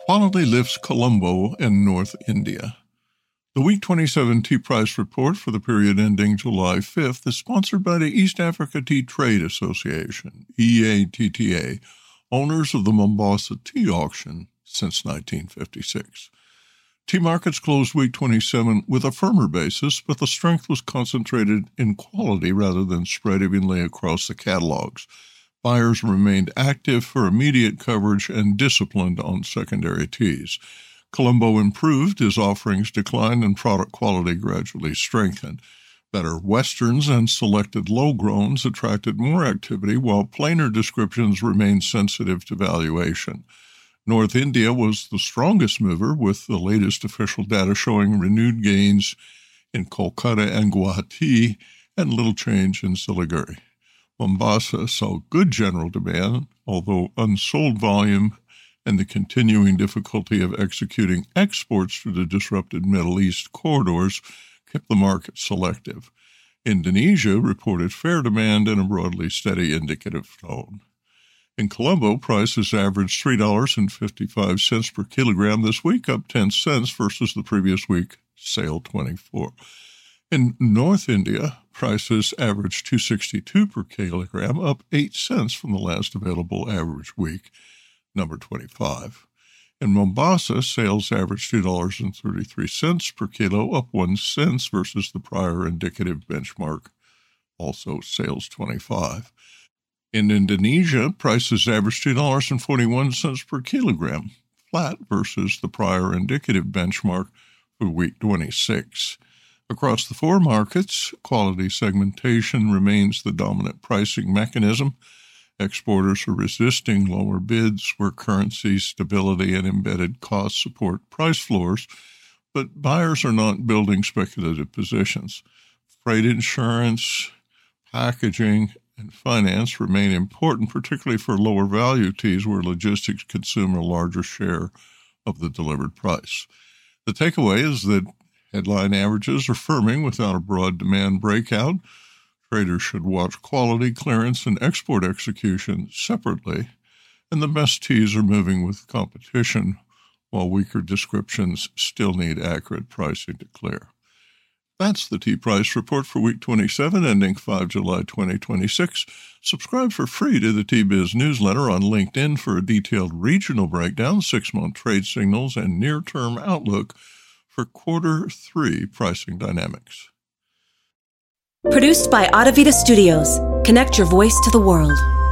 Quality lifts Colombo and North India. The Week 27 tea price report for the period ending July 5th is sponsored by the East Africa Tea Trade Association, EATTA, owners of the Mombasa Tea Auction since 1956. Tea markets closed Week 27 with a firmer basis, but the strength was concentrated in quality rather than spread evenly across the catalogs. Buyers remained active for immediate coverage and disciplined on secondary teas. Colombo improved as offerings declined and product quality gradually strengthened. Better Westerns and selected low-growns attracted more activity, while plainer descriptions remained sensitive to valuation. North India was the strongest mover, with the latest official data showing renewed gains in Kolkata and Guwahati and little change in Siliguri. Mombasa saw good general demand, although unsold volume and the continuing difficulty of executing exports through the disrupted Middle East corridors kept the market selective. Indonesia reported fair demand and a broadly steady indicative tone. In Colombo, prices averaged $3.55 per kilogram this week, up 10 cents versus the previous week, sale 24. In North India, prices averaged $2.62 per kilogram, up 8 cents from the last available average week, number 25. In Mombasa, sales averaged $2.33 per kilo, up 1 cent versus the prior indicative benchmark, also sales 25. In Indonesia, prices averaged $2.41 per kilogram, flat versus the prior indicative benchmark for week 26. Across the four markets, quality segmentation remains the dominant pricing mechanism. Exporters are resisting lower bids where currency stability and embedded costs support price floors, but buyers are not building speculative positions. Freight insurance, packaging, and finance remain important, particularly for lower value teas where logistics consume a larger share of the delivered price. The takeaway is that headline averages are firming without a broad demand breakout. Traders should watch quality, clearance, and export execution separately, and the best teas are moving with competition, while weaker descriptions still need accurate pricing to clear. That's the tea price report for week 27, ending 5 July 2026. Subscribe for free to the Tea Biz newsletter on LinkedIn for a detailed regional breakdown, 6-month trade signals, and near-term outlook for quarter 3 pricing dynamics. Produced by Adavita Studios. Connect your voice to the world.